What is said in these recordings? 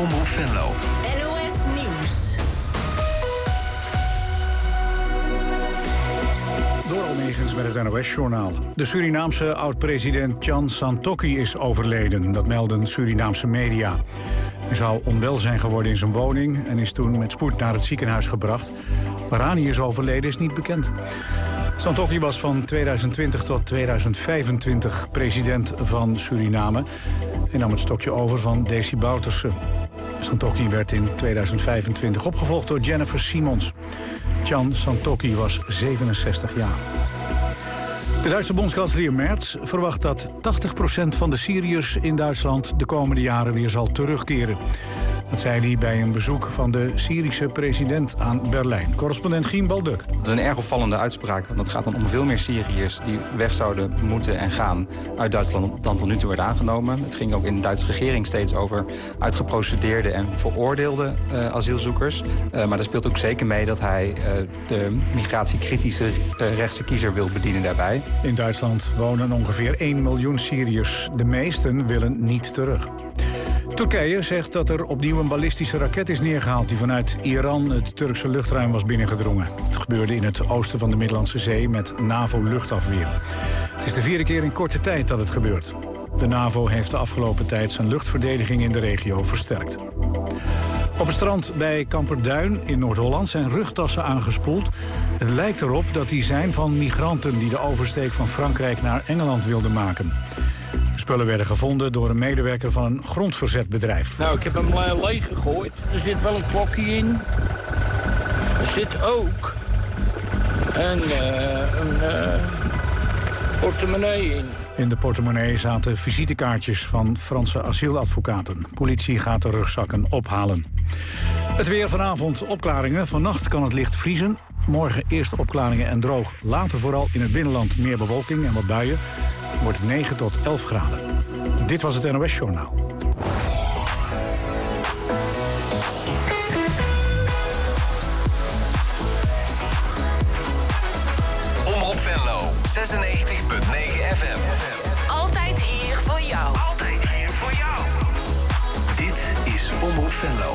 Omroep Venlo. NOS Nieuws. Door Almegens met het NOS-journaal. De Surinaamse oud-president Chan Santokki is overleden. Dat melden Surinaamse media. Hij zou onwel zijn geworden in zijn woning en is toen met spoed naar het ziekenhuis gebracht. Waaraan hij is overleden is niet bekend. Santokki was van 2020 tot 2025 president van Suriname en nam het stokje over van Desi Bouterse. Santokki werd in 2025 opgevolgd door Jennifer Simons. Chan Santokki was 67 jaar. De Duitse bondskanselier Merz verwacht dat 80% van de Syriërs in Duitsland de komende jaren weer zal terugkeren. Dat zei hij bij een bezoek van de Syrische president aan Berlijn. Correspondent Gien Balduk. Dat is een erg opvallende uitspraak, want het gaat dan om veel meer Syriërs die weg zouden moeten en gaan uit Duitsland dan tot nu toe werd aangenomen. Het ging ook in de Duitse regering steeds over uitgeprocedeerde en veroordeelde asielzoekers. Maar er speelt ook zeker mee dat hij de migratiekritische rechtse kiezer wil bedienen daarbij. In Duitsland wonen ongeveer 1 miljoen Syriërs. De meesten willen niet terug. Turkije zegt dat er opnieuw een ballistische raket is neergehaald die vanuit Iran het Turkse luchtruim was binnengedrongen. Het gebeurde in het oosten van de Middellandse Zee met NAVO-luchtafweer. Het is de 4e keer in korte tijd dat het gebeurt. De NAVO heeft de afgelopen tijd zijn luchtverdediging in de regio versterkt. Op het strand bij Kamperduin in Noord-Holland zijn rugtassen aangespoeld. Het lijkt erop dat die zijn van migranten die de oversteek van Frankrijk naar Engeland wilden maken. De spullen werden gevonden door een medewerker van een grondverzetbedrijf. Nou, ik heb hem leeg gegooid. Er zit wel een klokje in. Er zit ook een portemonnee in. In de portemonnee zaten visitekaartjes van Franse asieladvocaten. Politie gaat de rugzakken ophalen. Het weer vanavond opklaringen. Vannacht kan het licht vriezen. Morgen eerst opklaringen en droog. Later vooral in het binnenland meer bewolking en wat buien. Wordt 9 tot 11 graden. Dit was het NOS Journaal. Omroep Venlo, 96.9 FM. Altijd hier voor jou. Altijd hier voor jou. Dit is Omroep Venlo.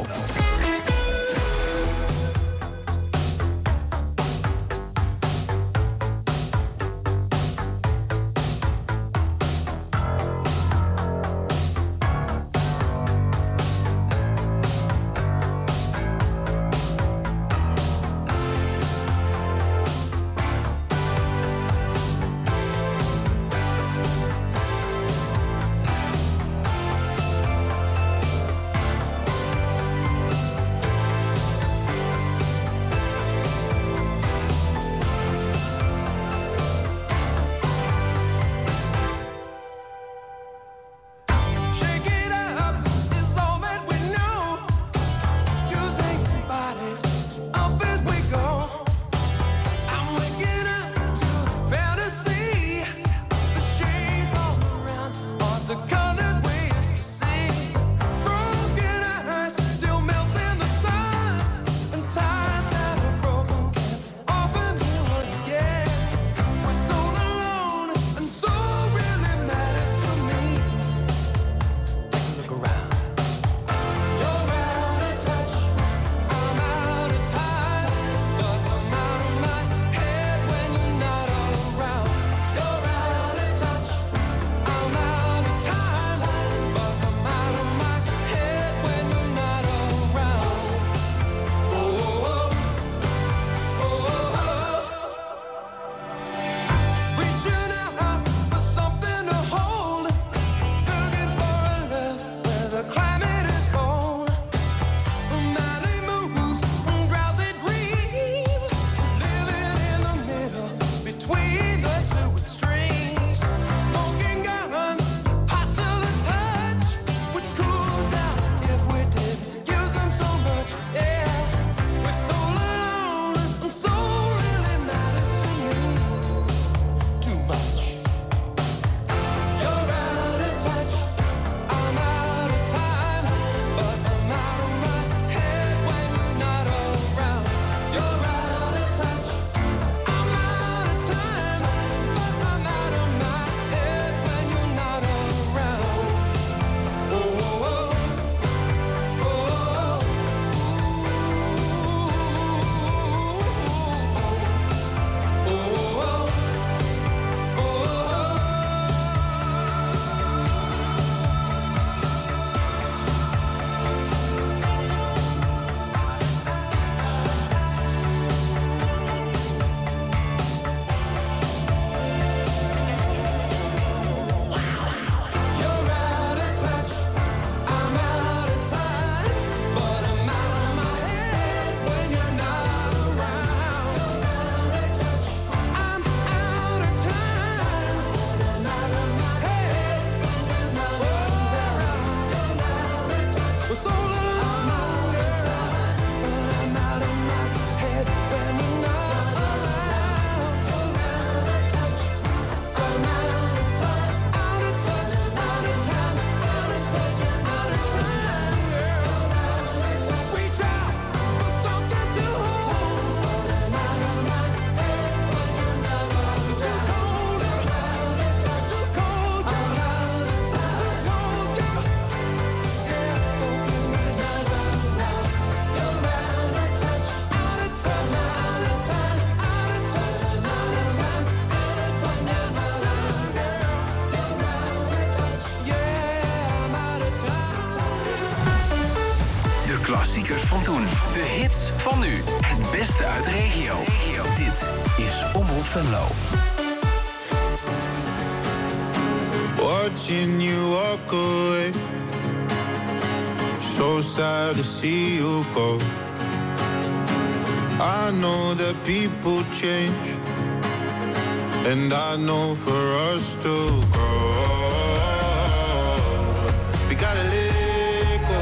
Klassiekers van toen. De hits van nu. Het beste uit de regio. Dit is Omroep Venlo. Watching you walk away, so sad to see you go. I know that people change, and I know for us to grow, we gotta let go.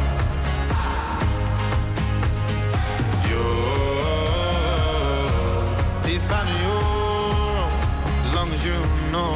You're finding your own, as long as you know.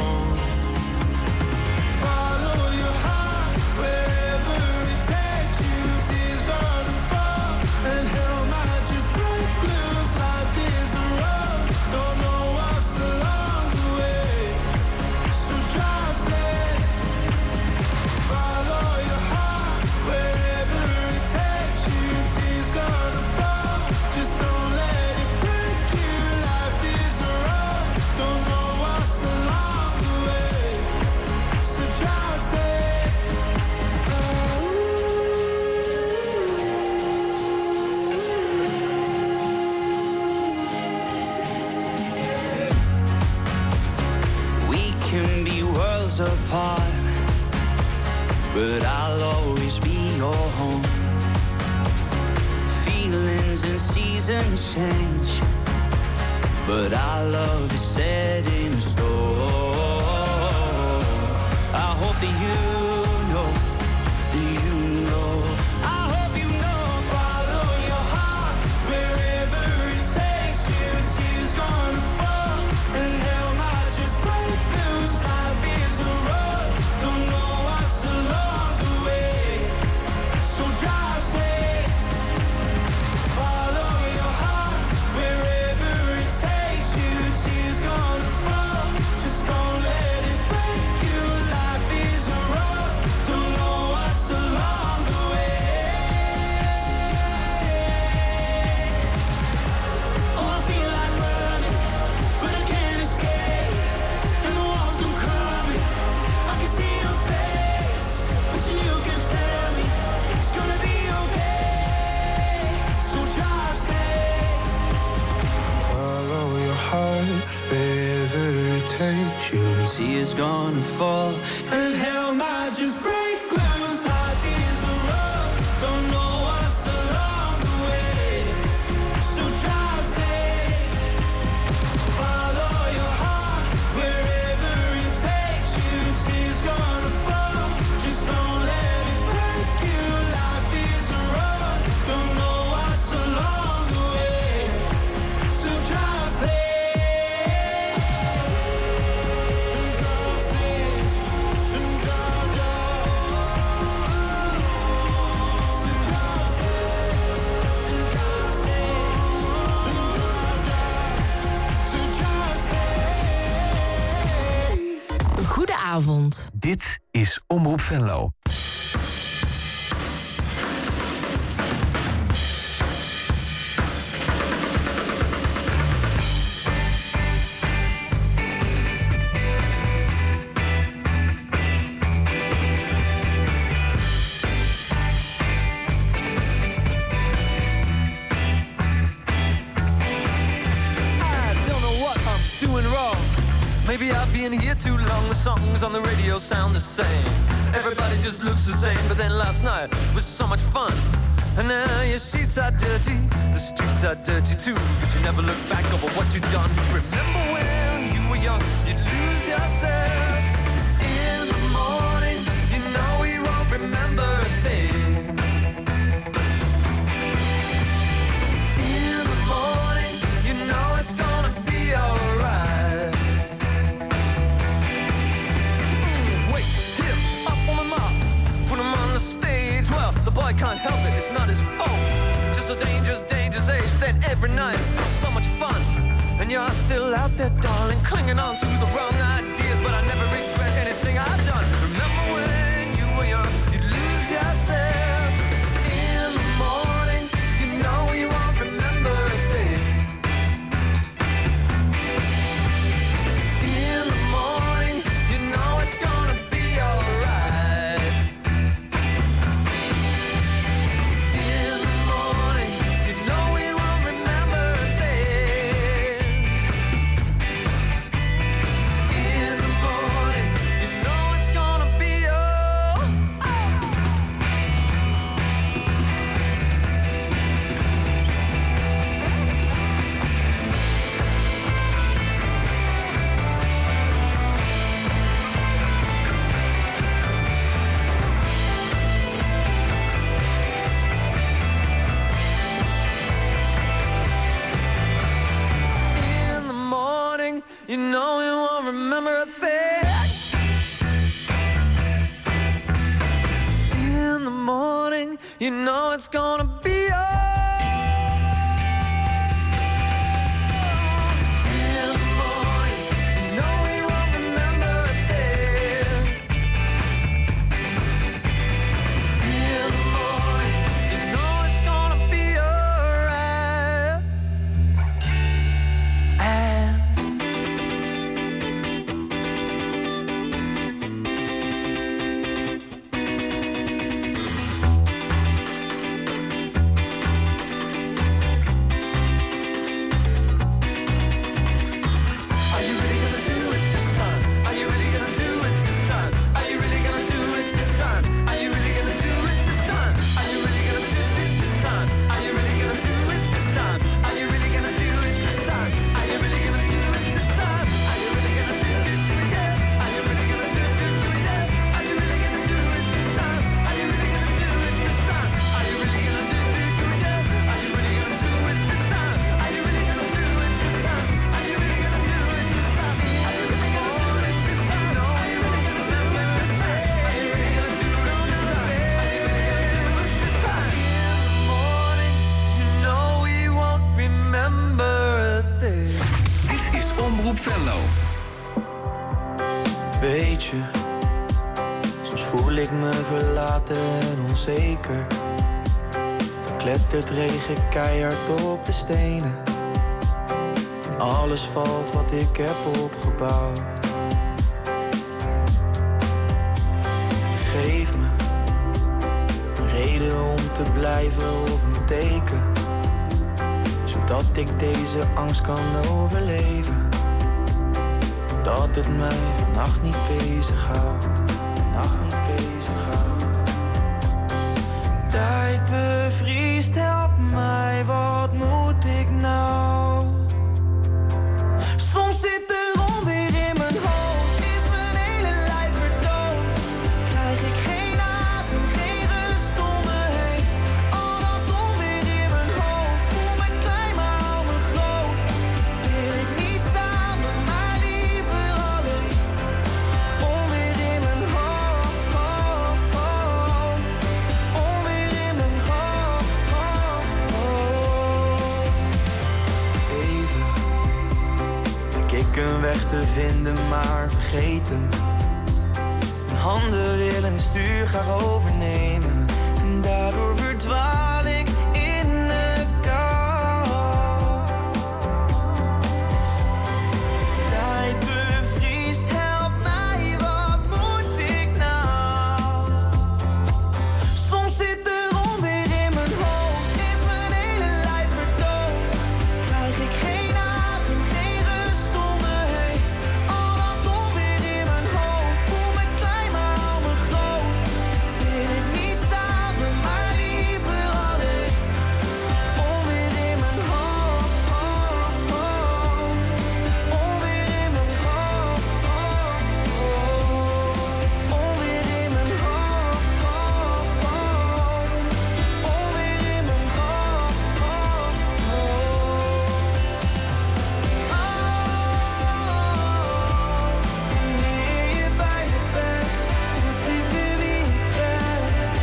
Apart, but I'll always be your home. Feelings and seasons change, but our love is set in stone. I hope that you know, I hope you know. Follow your heart wherever it takes you. Tears gonna fall and hell might just break loose. Life is a road, don't know what's along the way, so drive safe. Follow your heart wherever it takes you. Tears gonna fall, just don't let it break you. Life is a road, don't know what's along the way. Oh, I feel like running, but I can't escape, and the walls come crumbling. I can see your face, but you can tell me it's gonna be okay, so drive safe. Follow your heart wherever it takes you. Tears gonna fall and hell might just break loose. Life is a road, don't know what's along the way, so drive safe. Follow your heart wherever it takes you. Tears gonna fall, just don't let it break you. Life is a road, don't know what's along the way, so drive safe. And drive safe, and drive down. So drive safe, and drive safe, and drive down. So drive safe. Goedenavond. Dit is Omroep Venlo. I don't know what I'm doing wrong. Maybe I've been here too long. The songs on the radio sound the same. Everybody just looks the same. But then last night was so much fun. And now your sheets are dirty, the streets are dirty too. But you never look back over what you've done. Remember when you were young, you'd lose yourself. In the morning, you know we won't remember a thing. In the morning, you know it's gonna be alright. Wake him up on the mark, put him on the stage. Well, the boy can't help it, it's not his fault. Just a dangerous, dangerous age. Then every night, still so much fun. And you're still out there, darling, clinging on to the wrong ideas. But I never regret anything I've done. Remember when you were young, you'd lose yourself. In the morning, you know you won't remember a thing. In the morning, you know it's gonna be alright. In you know it's gonna be alright. Weet je, soms voel ik me verlaten en onzeker. Dan klettert regen keihard op de stenen. En alles valt wat ik heb opgebouwd. Geef me een reden om te blijven of een teken, zodat ik deze angst kan overleven. Dat het mij vannacht niet bezighoudt. Tijd bevriest, help mij, wat moet ik nou? Soms zit er onweer in mijn hoofd, is mijn hele lijf verdoofd. Krijg ik geen adem, geen rust om me heen. Al dat onweer in mijn hoofd, voel me klein maar hou me groot. Wil ik niet samen, maar liever alleen. Onweer in mijn hoofd, onweer in mijn hoofd. Even denk ik een weg te vinden, maar vergeet hem. Mijn handen willen het stuur graag overnemen, en daardoor verdwaal ik in de kou. Tijd bevriest, help mij, wat moet ik nou? Soms zit er onweer in mijn hoofd, is mijn hele lijf verdoofd. Krijg ik geen adem, geen rust om me heen. Al dat onweer in mijn hoofd, voel me klein maar hou me groot. Wil ik niet samen, maar liever alleen. Onweer in mijn hoofd, onweer in mijn hoofd, onweer in mijn hoofd, onweer in mijn hoofd. Wanneer je bij me bent, moet ik weer wie ik ben.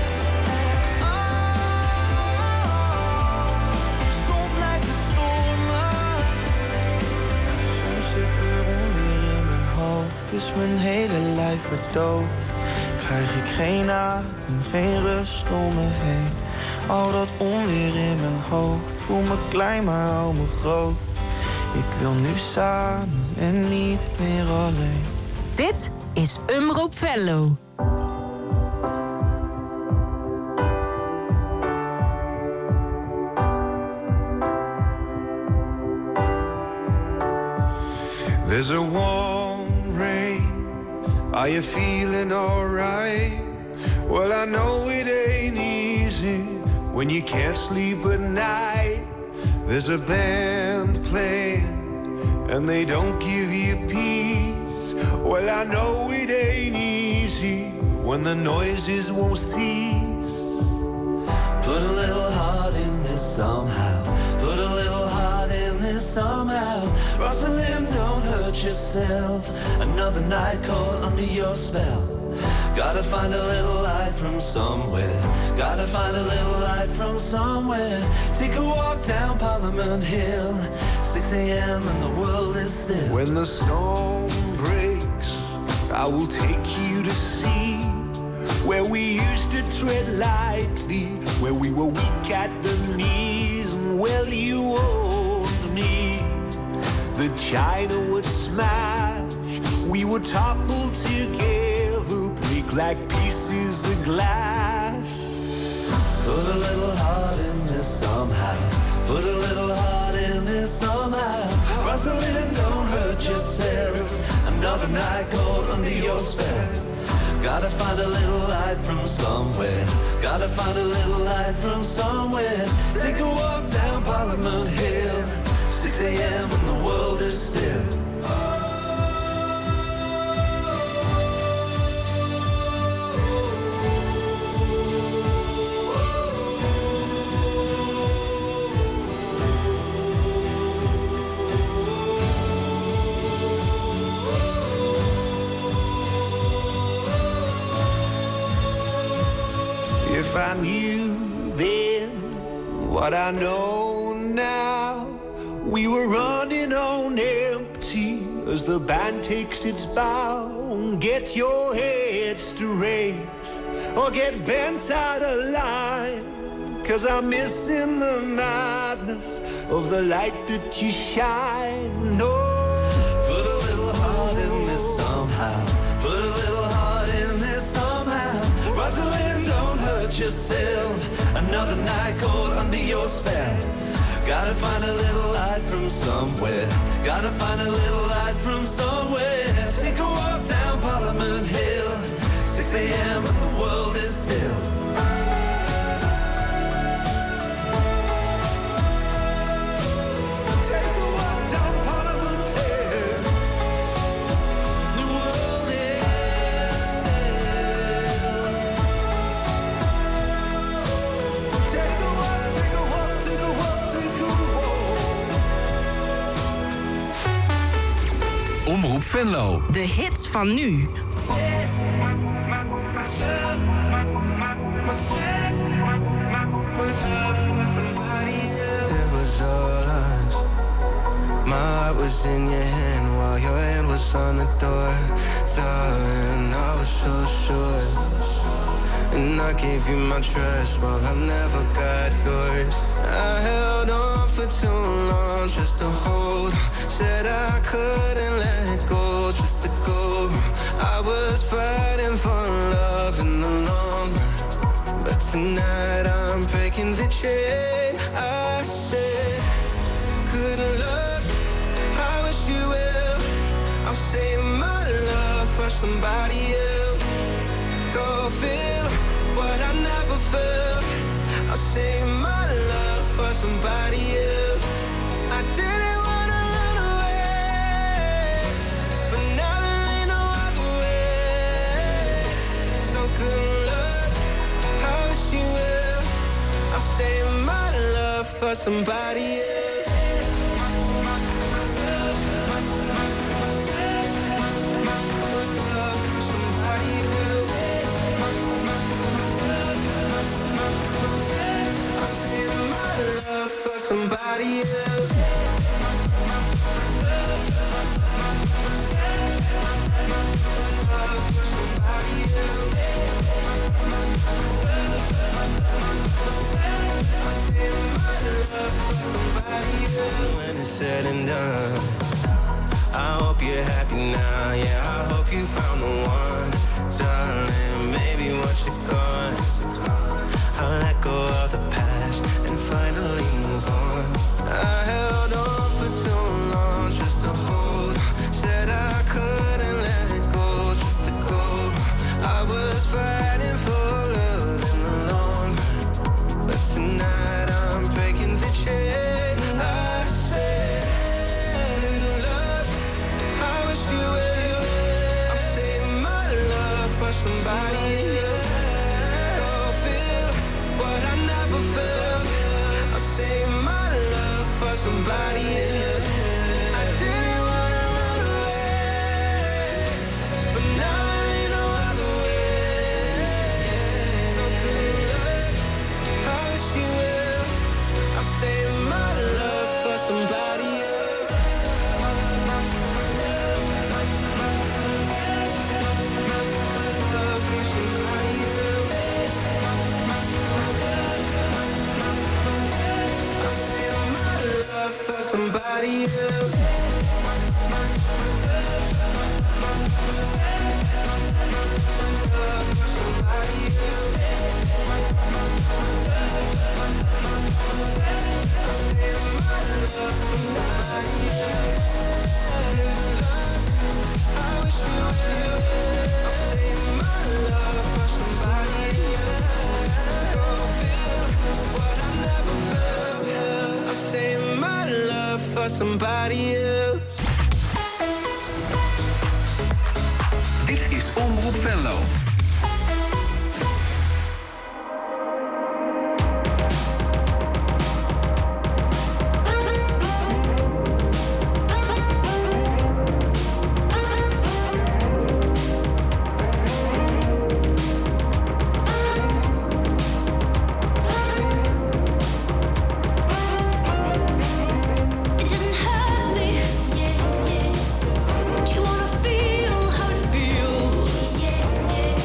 Soms blijft het stormen, soms zit er onweer in mijn hoofd, is mijn hele lijf verdoofd. Krijg ik geen adem, geen rust om me heen. Al dat onweer in mijn hoofd, voel me klein maar hou me groot. Ik wil nu samen en niet meer alleen. Dit is Omroep Venlo. There's a warm rain. Are you feeling alright? Well, I know it ain't easy when you can't sleep at night. There's a band playing and they don't give you peace. Well, I know it ain't easy when the noises won't cease. Put a little heart in this somehow. Put a little heart in this somehow. Rosalind, don't hurt yourself. Another night caught under your spell. Gotta find a little light from somewhere. Gotta find a little light from somewhere. Take a walk down Parliament Hill. 6 a.m. and the world is still. When the storm breaks, I will take you to see where we used to tread lightly, where we were weak at the knees, and well, you owned me. The china would smash, we would topple together, break like pieces of glass. Put a little heart in this somehow. Put a little heart in this somehow. Rosalind, don't hurt yourself. Another night cold under your spell. Gotta find a little light from somewhere. Gotta find a little light from somewhere. Take a walk down Parliament Hill. 6 a.m. and the world is still. If I knew then what I know now, we were running on empty as the band takes its bow. Get your head straight or get bent out of line, 'cause I'm missing the madness of the light that you shine. No. Put a little heart in this somehow. Put a little heart in this somehow. Rosalind, don't hurt yourself. Another night cold under your spell. Gotta find a little light from somewhere. Gotta find a little light from somewhere. Take a walk down Parliament Hill. 6 a.m. and the world is still. Take a walk down Parliament Hill. The world is still. Take a walk, take a walk, take a walk, take a walk. Omroep Venlo. De hits van nu. It was all us. My heart was in your hand while your hand was on the door. Darling, I was so sure. And I gave you my trust while I never got yours. I held on for too long just to hold. Said I couldn't let go just to go. I was fighting for love in the long run, but tonight I'm breaking the chain. I said, good luck, I wish you well. I'm saving my love for somebody else. Go feel what I never felt. I'll save my love for somebody else. I didn't wanna run away, but now there ain't no other way. So good luck, I wish you well. I'm saving my love for somebody else. Somebody else. When it's said and done, I hope you're happy now. Yeah, I hope you found the one, darling. Maybe once you're gone, I'll let go of the past and finally move on. I held on for too long just to hold. Said I couldn't let it go just to go. I was fighting for love in the long run, but tonight I'm breaking the chain. I said, good luck, I wish you well. I'm saving my love for somebody else. Go feel what I never felt. I'll save my love for somebody else. I didn't wanna run away, but now there ain't no other way. somebody else. Somebody else. Dit is Omroep Venlo. Do you wanna feel how it feels?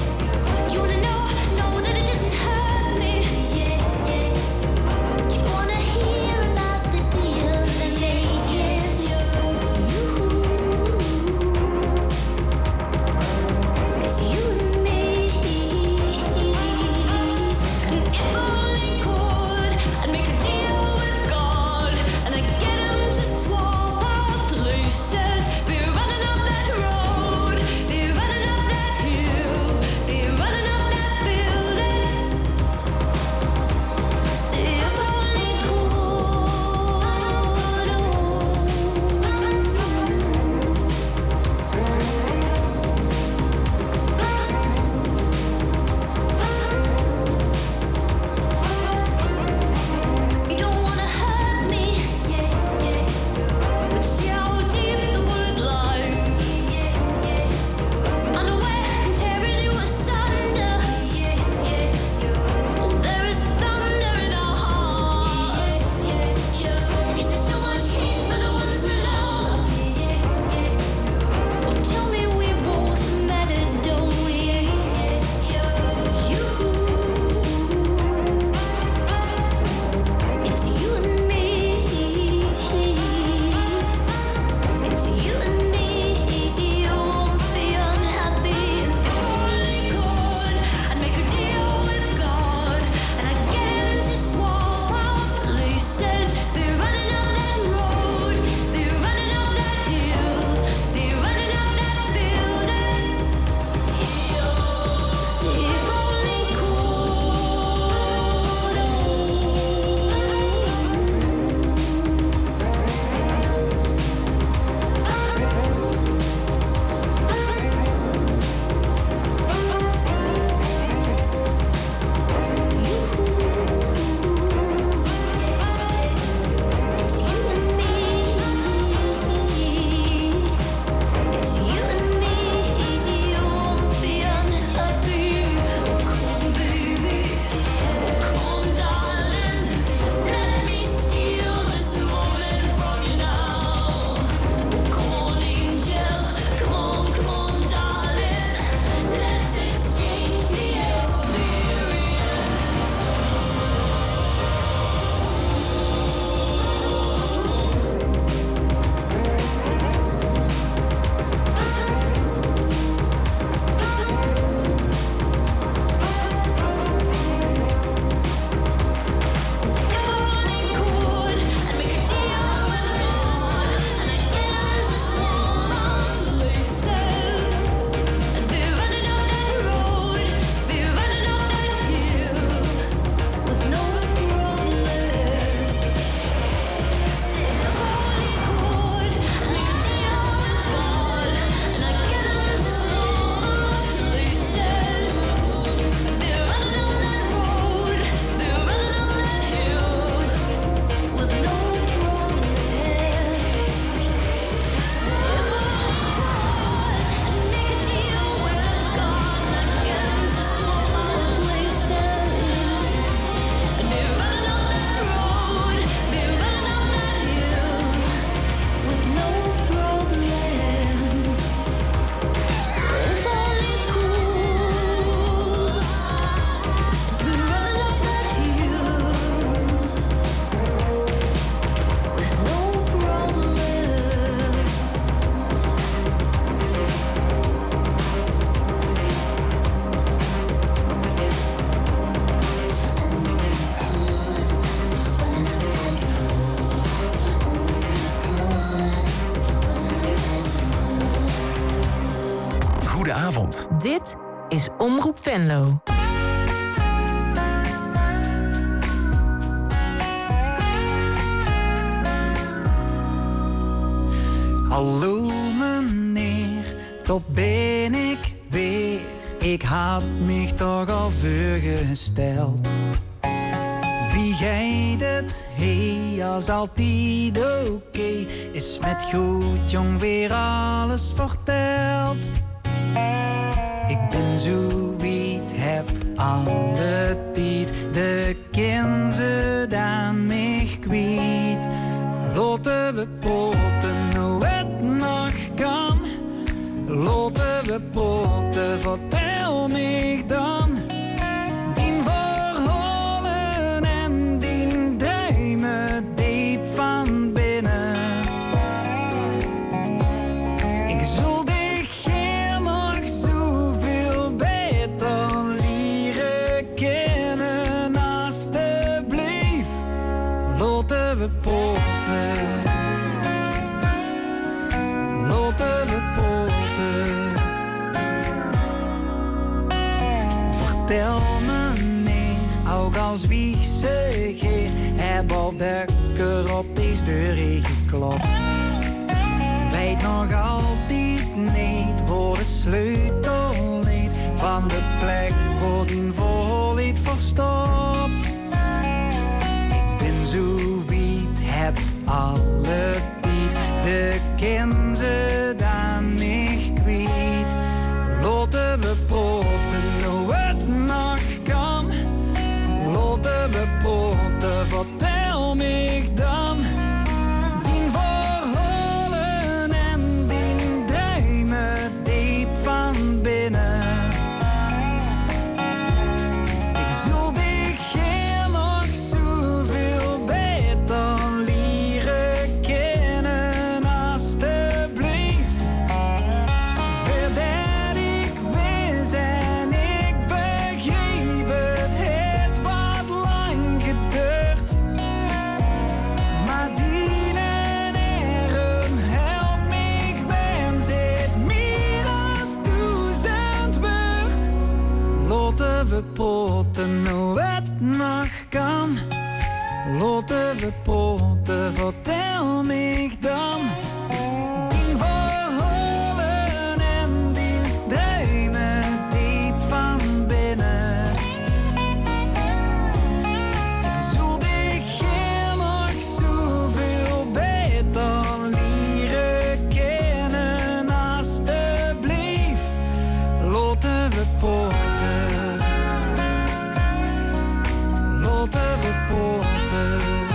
avond. Dit is Omroep Venlo. Hallo meneer, toch ben ik weer. Ik had mich toch al voorgesteld. Wie gij het hey, als altijd oké. Is met goed jong weer alles verteld. Ik ben zo wiet, heb alle tijd. De ken ze dan mich kwijt. Laten we praten hoe het nog kan. Laten we praten, vertel mij dan. Die verhalen en die duimen diep van binnen. Ik zul dich hier nog zoveel beter leren kennen. Alsjeblieft, laten we praten. Laten we praten. Vertel meneer, ook als wie ze geeft, heb al dekker op deze deur geklopt. Weet nog altijd niet waar de sleutel ligt van de plek waar die voorliet verstopt. Ik ben zo wiet, heb alle tijd, de ken ze dan mich kwijt. Laten we praten hoe het nog kan. Laten we praten, vertel mij dan. Die verhalen en die duimen diep van binnen. Ik zul dich hier nog zoveel beter leren kennen. Alsjeblieft, verder ik wist en ik begreep het. Het wat lang geduurd, maar die heren helpt mij kwam. Zit meer als 1000 woord. Laten we praten hoe het nog kan. Laten we praten, vertel mij dan. Die verhalen en die duimen diep van binnen. Ik zul dich hier nog zoveel beter leren kennen. Alsjeblieft, laten we praten. Laten we praten.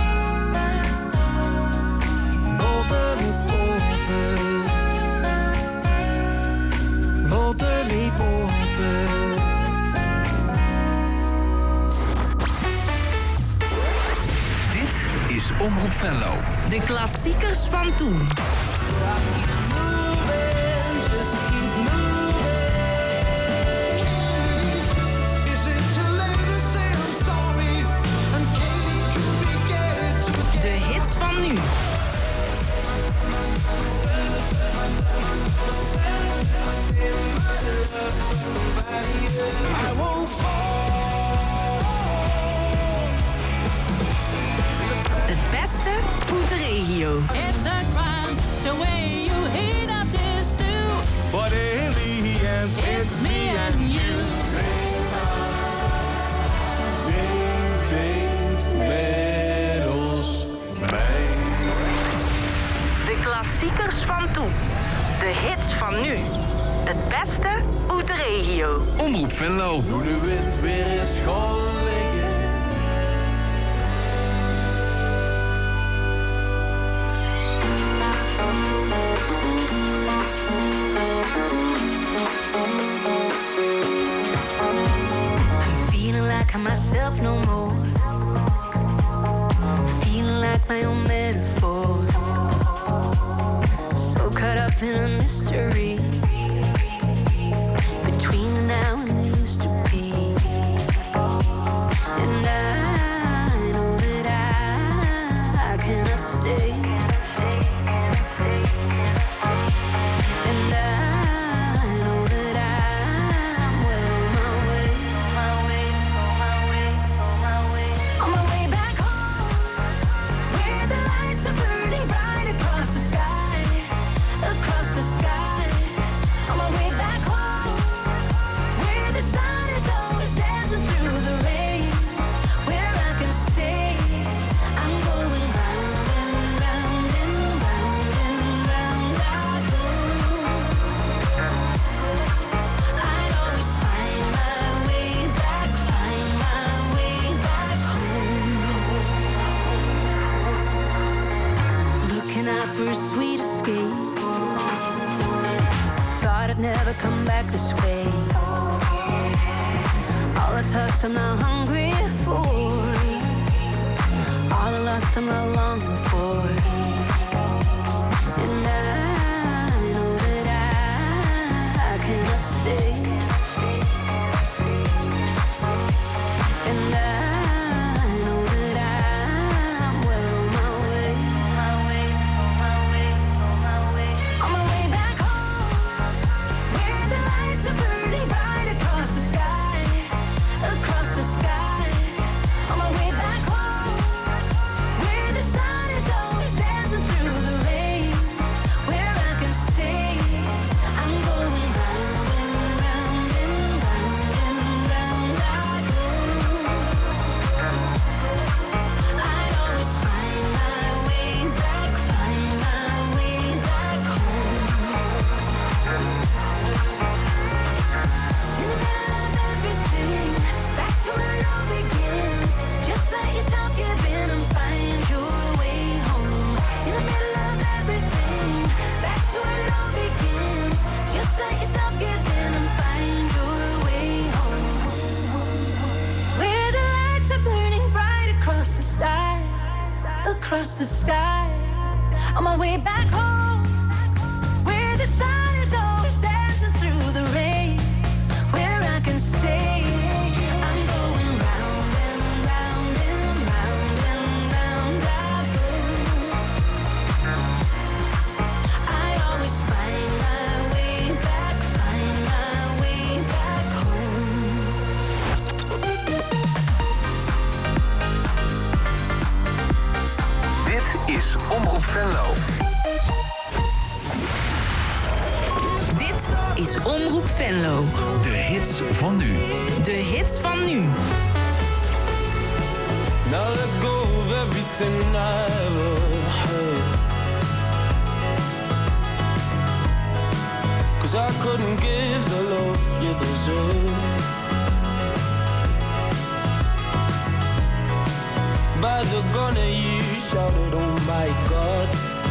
Laten we praten. Laten we praten. Dit is Omroep Venlo. De klassiekers van toen. De hits van nu. Het beste uit de regio. It's a crime the way you heat up this stew. But in the end, It's me and you. zingt met ons mee. De klassiekers van toen. De hits van nu. Het beste uit de regio. Omroep Venlo. Hoe de wind weer is gaan liggen. I'm feeling like I'm myself no more. Feeling like my own metaphor. So caught up in a mystery. Between the now and the used to be. And I know that I cannot stay. And I know that for a sweet escape. Thought I'd never come back this way. All I touched I'm now hungry for. All I lost I'm now longing for. And I know that I cannot stay. And I know that I'm well on my way. On my way back home, where the lights are burning bright across the sky, across the sky. On my way back home, where the sun is always dancing through the rain, where I can stay. I'm going round and round and round and round I go. I'd always find my way back, find my way back home. In the middle of everything, back to where it all begins. Just let yourself give in and find your way home. In the middle of everything, back to where it all begins. Just let yourself give in and find your way home. Where the lights are burning bright across the sky, across the sky. On my way back home, where the sun is always dancing through the rain, where I can stay. I'm going round and round and round and round I go. I always find my way back, find my way back home. Dit is Omroep Venlo. Dit is Omroep Venlo. De hits van nu. De hits van nu. Now let go of everything I ever heard. 'Cause I couldn't give the love you deserve. By the gun you shouted, oh my God.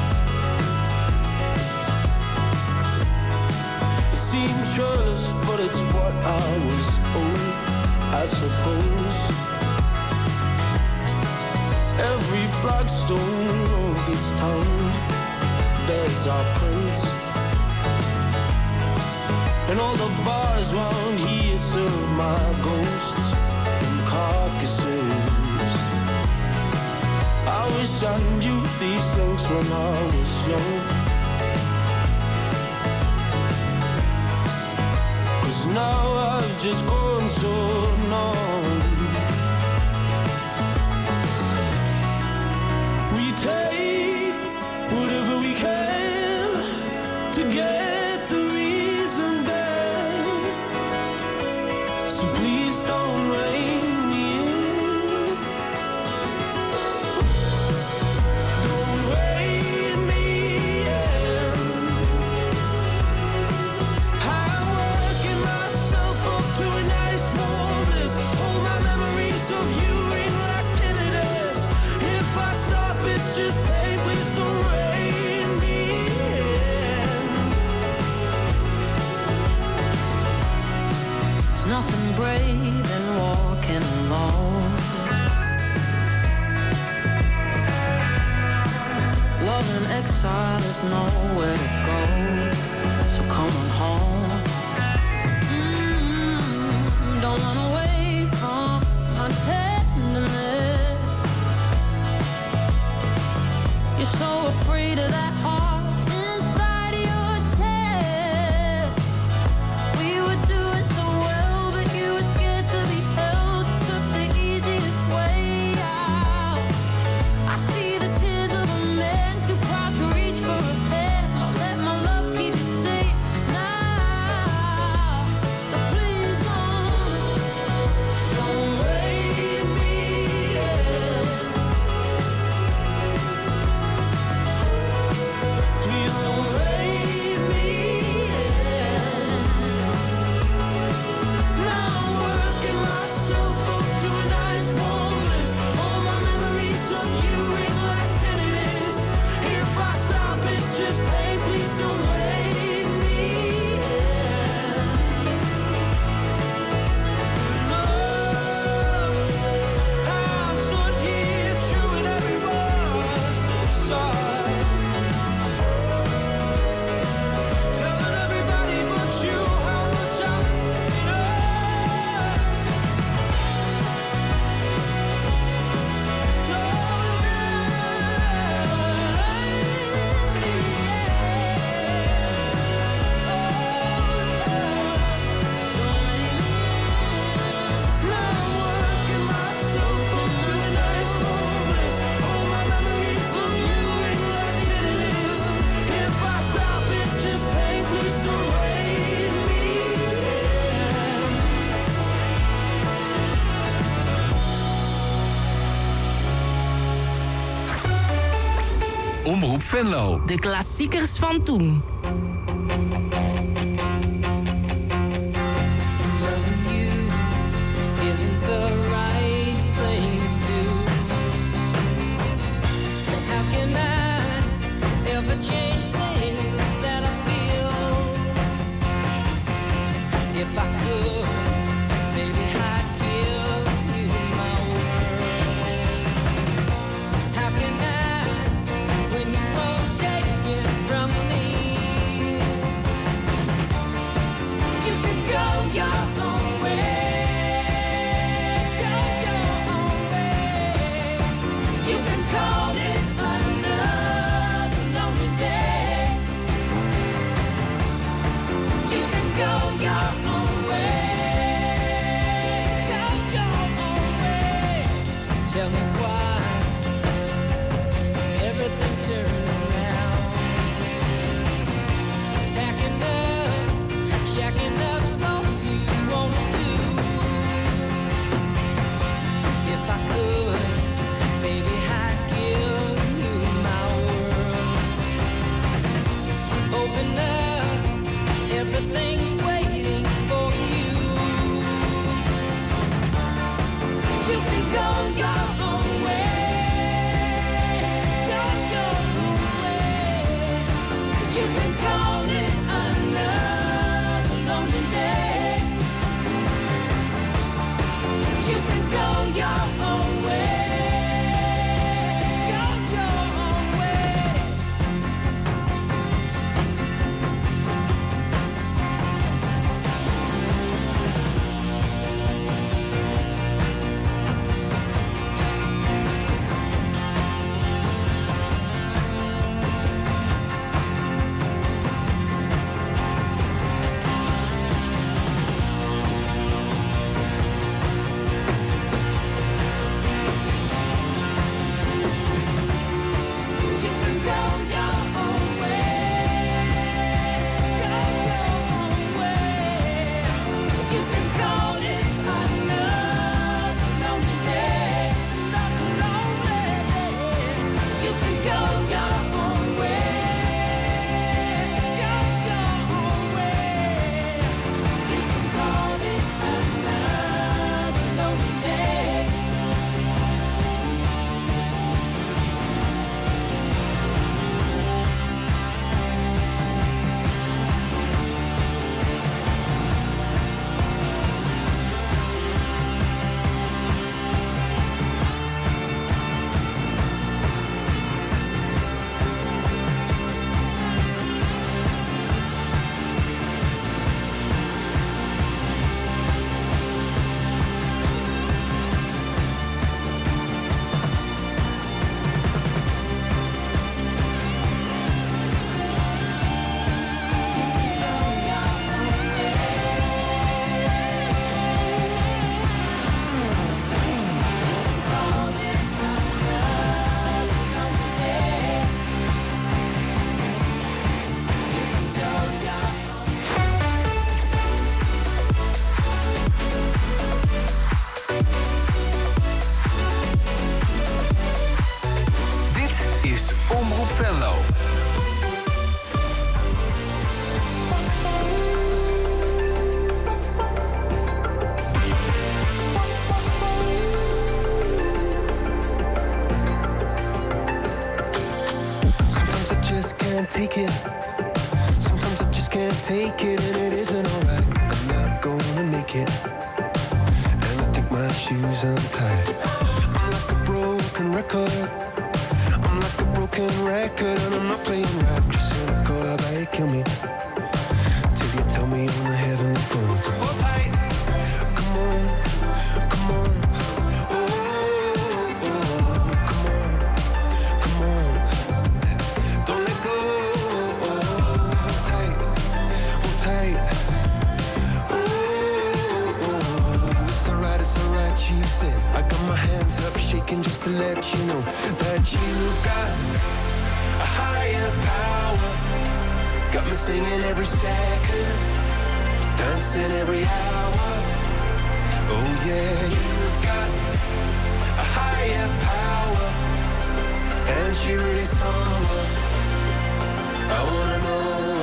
It seemed just, but it's what I was owed, I suppose. Every flagstone of this town bears our prints, and all the bars round here serve my ghosts and carcasses. I wish I knew these things when I was young, 'cause now I've just grown so numb. We take whatever we can to get the reason back. So please don't rein me in. Don't rein me in. I'm working myself up to a nice warm bliss. All my memories of you ring like tinnitus. If I stop, it's just pain. Please don't rein me in. There's nothing brave in walking alone. Love in exile is nowhere to go, so come on home. Don't run away from my tenderness. You're so afraid of that heart inside your chest. We were doing so well, but you were scared to be held. Took the easiest way out. I see the tears of a man too proud to reach for a pen. I'll let my Omroep Venlo. De klassiekers van toen. Isn't the right thing to do? And how can I ever change things that I feel? If I could, maybe I'd give you my world. How can I, when you won't take it from me? You can go your own way. Call it another lonely day. You can go your own way. Go your own way. Tell me why everything turned around. Packing up, jacking up, so you won't do. If I could, baby, I'd give you my world. Open up, everything's waiting for you. You can go your own way. Go your own way. You can call it another lonely day. You can go your own way. Take it. Sometimes I just can't take it, and it isn't alright. I'm not gonna make it, and I think my shoes untied. I'm like a broken record. I'm like a broken record, and I'm not playing right. Just cynical, how about you kill me till you tell me on the heavenly phone. So hold tight, come on, come on. I got my hands up shaking just to let you know that you've got a higher power. Got me singing every second, dancing every hour. Oh yeah, you've got a higher power, and you really someone I wanna know?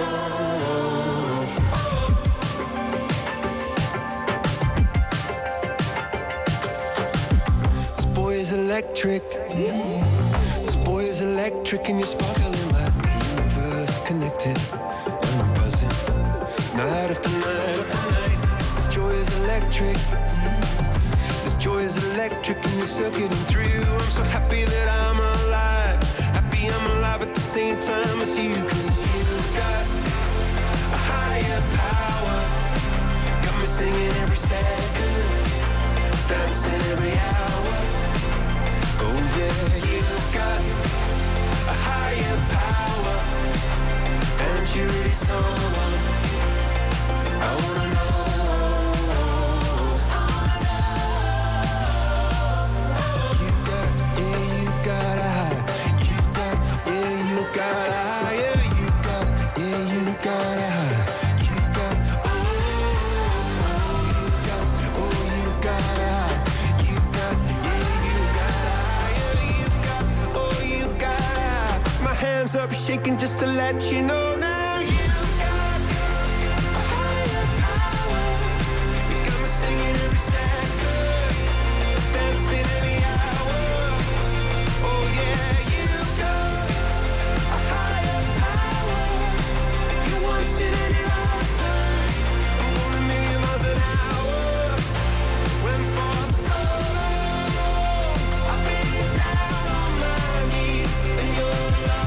This boy is electric. This boy is electric and you're sparkling like the universe connected. And I'm buzzing night after night after night. This joy is electric. This joy is electric and you're circuiting through. I'm so happy that I'm alive. Happy I'm alive at the same time as you. Cause you've got a higher power. Got me singing every second, dancing every hour. Oh yeah, you've got a higher power. And you're really someone I wanna know. Hands up shaking just to let you know now you've got a higher power. You got me singing every second, dancing every hour. Oh yeah, you've got a higher power. You once in any lifetime. I'm going a million miles an hour. When for so long I've been down on my knees in your love.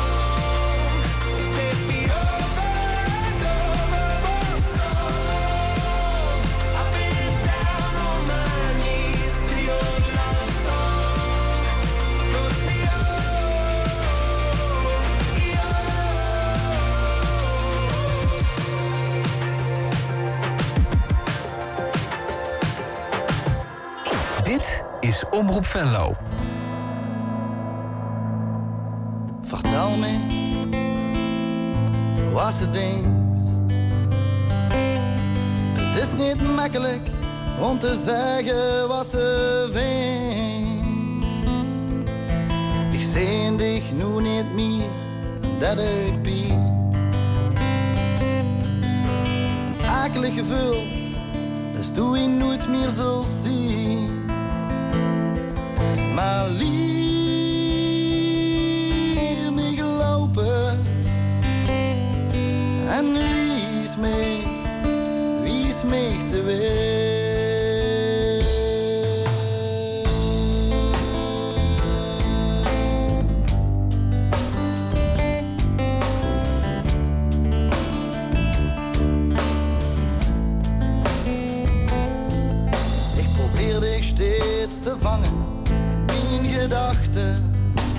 Dit is Omroep Venlo. Vertel me wat ze denkt. Het is niet makkelijk om te zeggen wat ze vindt. Ik zie dich nu niet meer, dat ik ben. Akelig gevoel, dat du ihn nooit meer zult zien. Maar leer me gelopen en wies me te weer. Ik probeer dich steeds te vangen. Gedachten,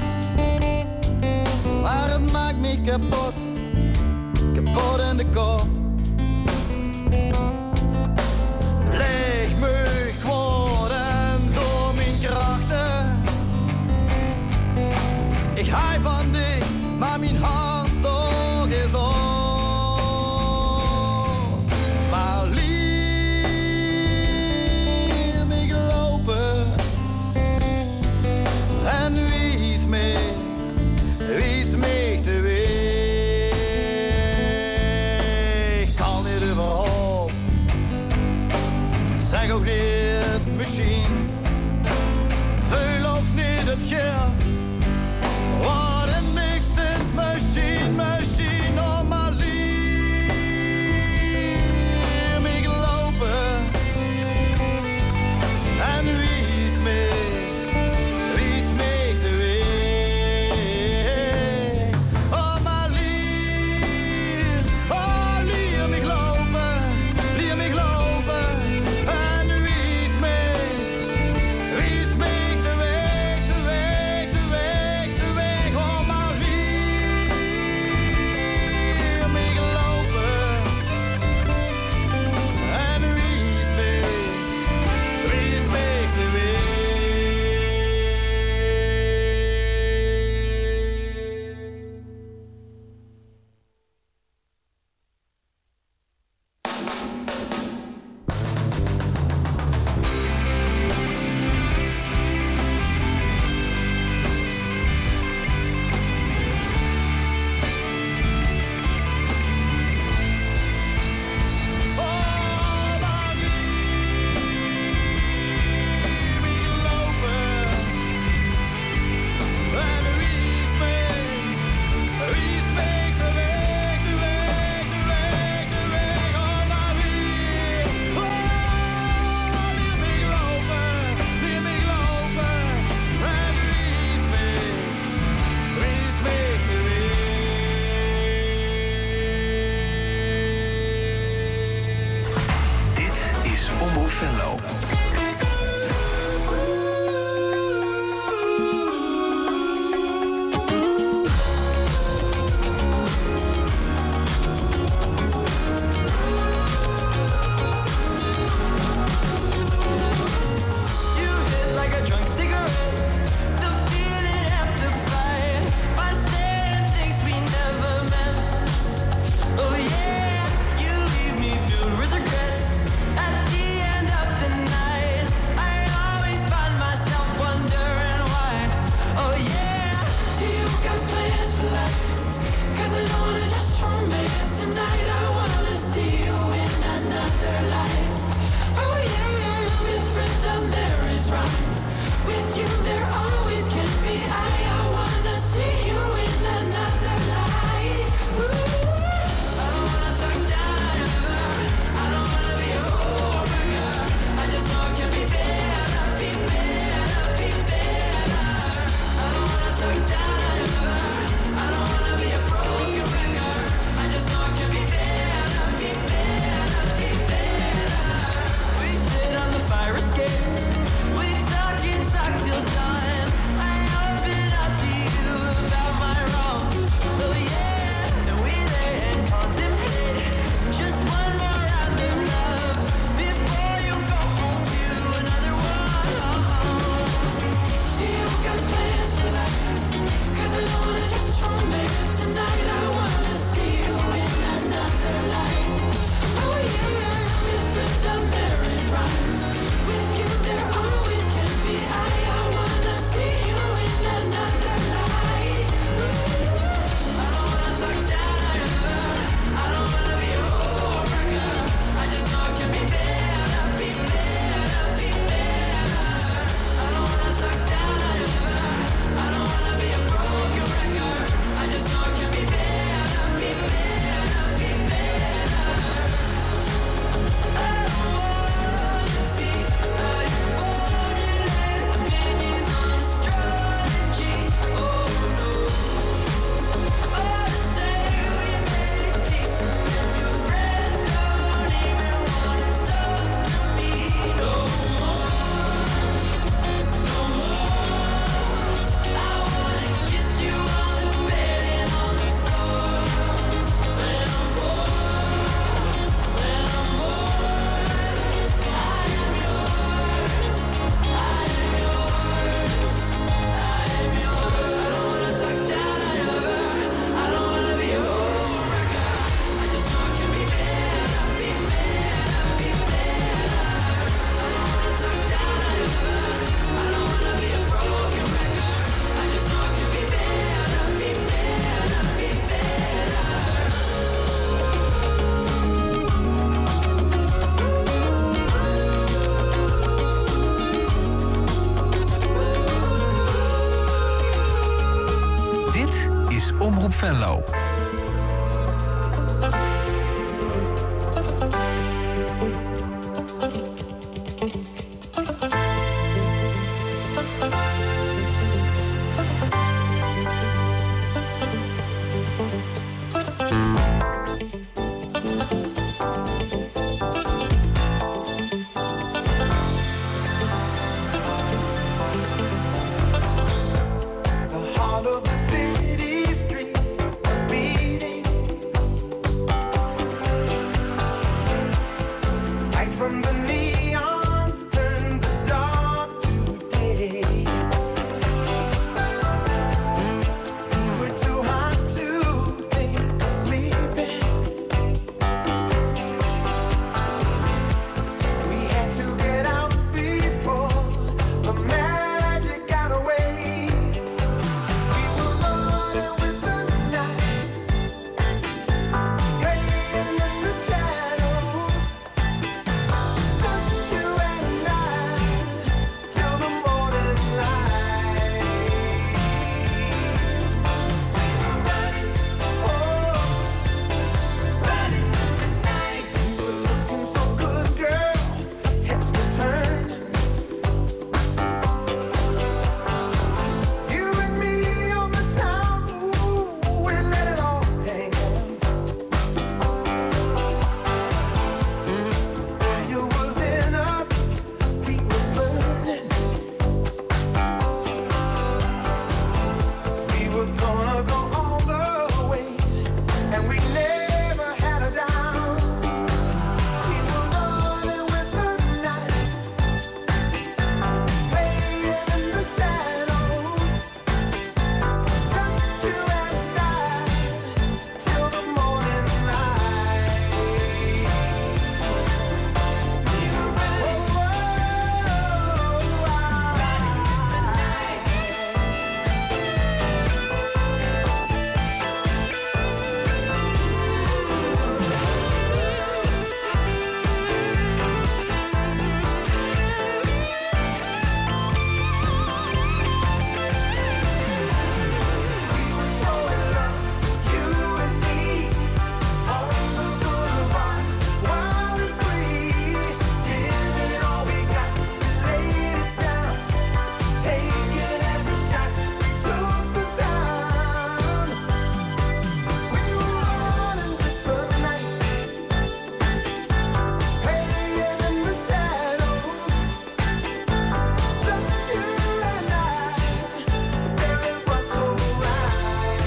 maar het maakt me kapot, kapot in de kop. Leeg me geworden door mijn krachten. Ik hou van dich, maar mijn hartstocht is op. Maar leer me gelopen. En wies me te weer. is Omroep Venlo. The heart of the city street was beating right from the neons turned to dark to day. We were too hot to think of sleeping. We had to get out before the magic got away. We were running with the night, playing in the shadows, just you and I, till the morning light. We were running, running in the night. You were looking so good, girl, heads were turning. You and me on the town, ooh, we let it all hang on. The fire was in us, we were burning. We were gonna go all the way, and we never had a doubt. We were running with the night, playing in the shadows, just you and I, till the morning light. We were running, running in the night. We were so in love, you and me, on the boulevard, wild and free. Giving all we got, we laid it down, taking every shot, we took the town. We were running with the night, playing in the shadows, just you and I. Girl, it was so right.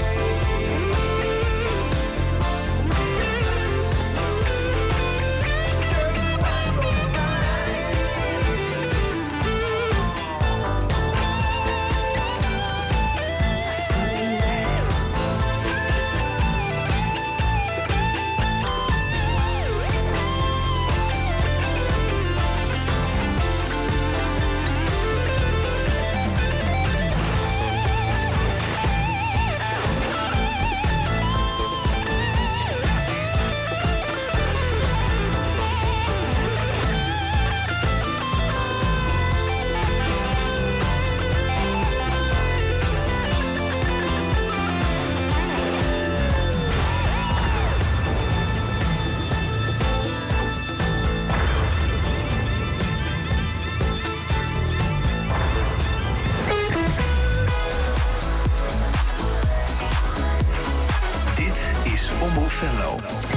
Dit is Omroep Venlo.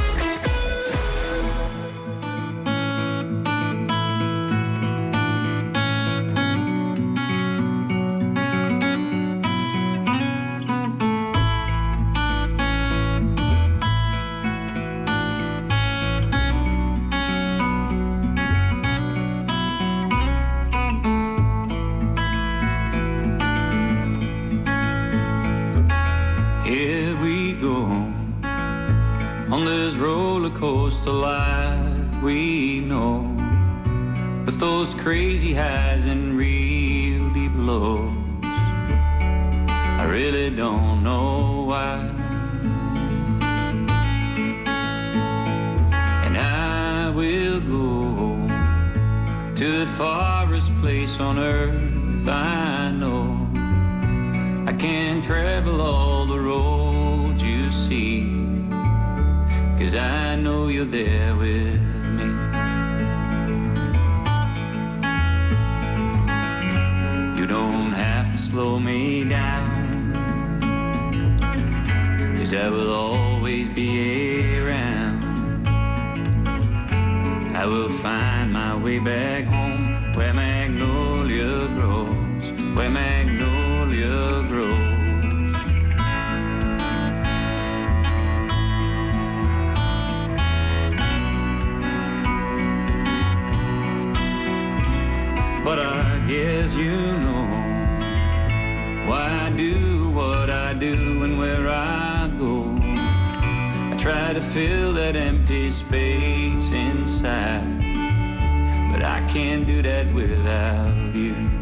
Here we go on this roller coaster life we know, with those crazy highs and real deep lows. I really don't know why, and I will go to the farthest place on earth I know. I can travel all the roads you're there with me. You don't have to slow me down, 'cause I will always be around. I will find my way back home, where magnolia grows, where magnolia grows. But I guess you know why I do what I do and where I go. I try to fill that empty space inside, but I can't do that without you.